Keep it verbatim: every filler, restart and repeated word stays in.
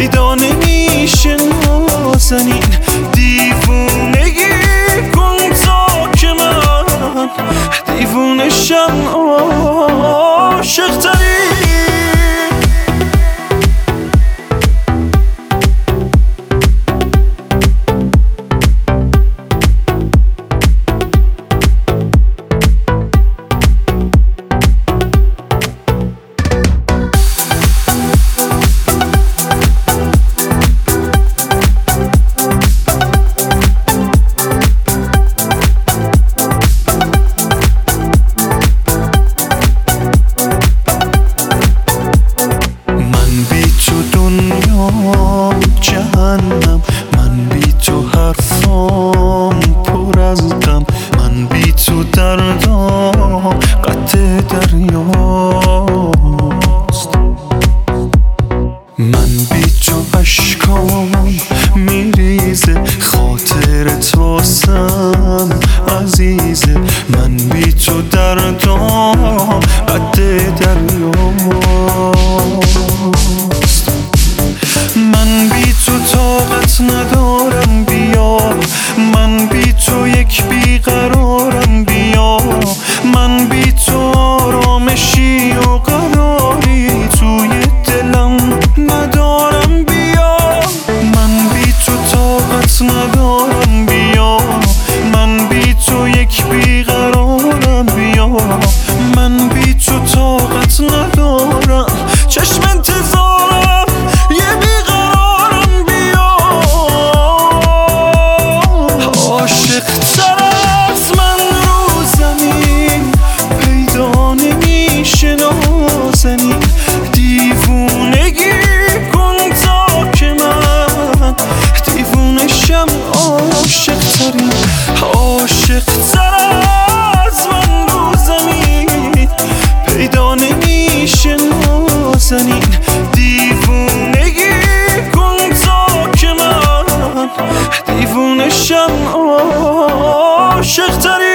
پیدا نمیشه نازنین. دیوونگی کن تا که من دیوونشم عاشق تری. جهنم من بی تو حرفام پر از غم، من بی تو دردام قطع دریاست. من بی تو اشکام میریزه، خاطرت واسم عزیزه. من بی تو دردام قطع دریاست. من بی تو طاقت ندارم بیا، من بی تو یک بیقرارم بیا. من بی تو آرامشی و قراری توی دلم ندارم بیا. من بی تو طاقت ندارم بیا، من بی تو یک بیقرارم بیا. من بی تو طاقت ندارم، چشم انتظارم یه بیقرارم بیا. عاشق تر از من رو زمین پیدا نمیشه نازنین. دیوونگی کن تا که من دیوونشم عاشق تری. عاشق تر از من رو زمین پیدا نمیشه نازنین. دیوونگی کن تا که من دیوونشم عاشق تری.